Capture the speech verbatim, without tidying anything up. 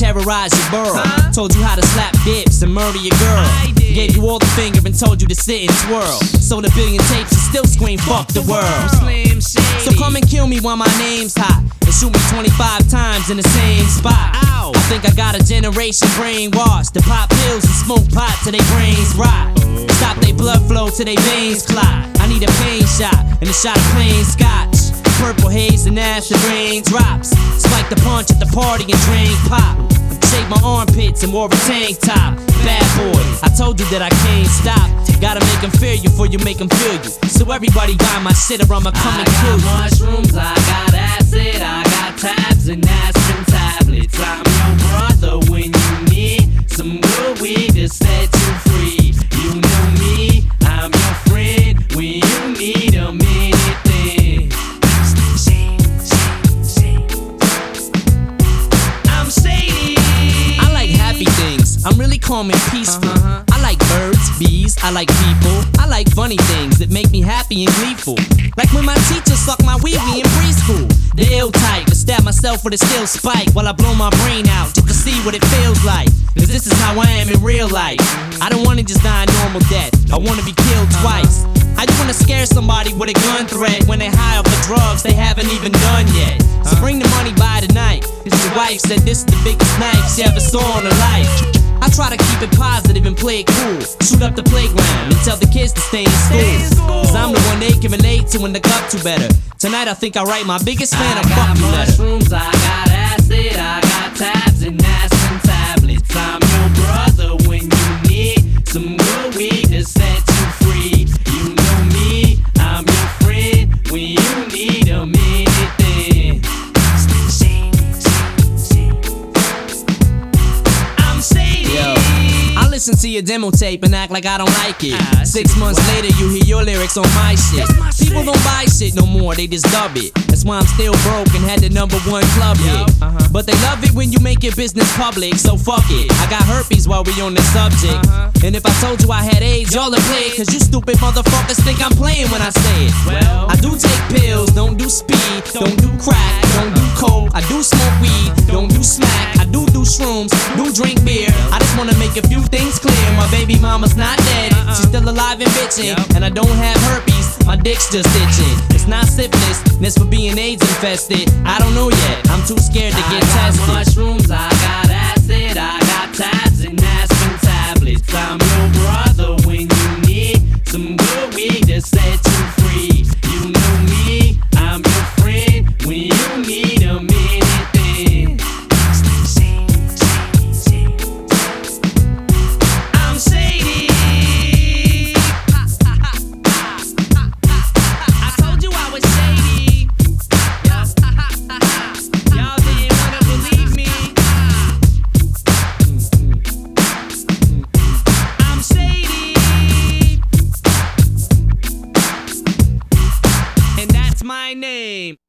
terrorize your borough. Huh? Told you how to slap dips and murder your girl. I did. Gave you all the finger and told you to sit and twirl. Sold a billion tapes and still scream fuck the world. Slim Shady. So come and kill me while my name's hot, and shoot me twenty-five times in the same spot. Ow. I think I got a generation brainwashed to pop pills and smoke pot till they brains rot. Stop they blood flow till they veins clot. I need a pain shot and a shot of plain scotch. Purple haze and acid rain drops. Spike the punch at the party and drink pop. Shake my armpits and wore a tank top. Bad boy, I told you that I can't stop. Gotta make them fear you before you make them feel you. So everybody buy my shit or I'ma come I and kill got you. mushrooms, I got acid, I got tabs and aspirin tablets. I'm your brother when you need some good weed to set you free. You know me, I'm your friend when you need a minute then. I'm shady. I like happy things, I'm really calm and peaceful. Uh-huh. I like birds, bees, I like people. I like funny things that make me happy and gleeful. Like when my teacher sucked my wee-wee in preschool. The ill type to stab myself with a steel spike while I blow my brain out just to see what it feels like. Cause this is how I am in real life. I don't wanna just die a normal death, I wanna be killed twice. How you wanna scare somebody with a gun threat when they high off the drugs they haven't even done yet? So bring the money by tonight. Cause your wife said this is the biggest knife she ever saw in her life. I try to keep it positive and play it cool. Shoot up the playground and tell the kids to stay in school. Cause I'm the one they can relate to and look up to better. Tonight I think I write my biggest fan I a got fuck you letter. mushrooms, I got acid, I got tabs and aspirin tablets. I'm your brother when you need some good weed to set you free. You know me, I'm your friend when you need a minute then. I'm shady. Yo, I listen to your demo tape and act like I don't like it. Ah, Six months later, you hear your lyrics on my shit. That's my People shit. don't buy shit no more, they just dub it. That's why I'm still broke and had the number one club Yo, hit. uh-huh. But they love it when you make your business public, so fuck it. I got herpes while we on the subject. Uh-huh. And if I told you I had AIDS, y'all would play it. Cause you stupid motherfuckers think I'm playing when I say it. Well, I do take pills, don't do speed, don't do crack, don't do coke. I do smoke weed, don't do smack. I do do shrooms, do drink beer. I just wanna make a few things clear. My baby mama's not dead, she's still alive and bitching. Yep. And I don't have herpes, my dick's just itching. It's not syphilis, and it's for being AIDS infested. I don't know yet, I'm too scared to get I got tested. mushrooms, I got acid, I got tabs and aspirin tablets. I'm your brother when you need some good weed to set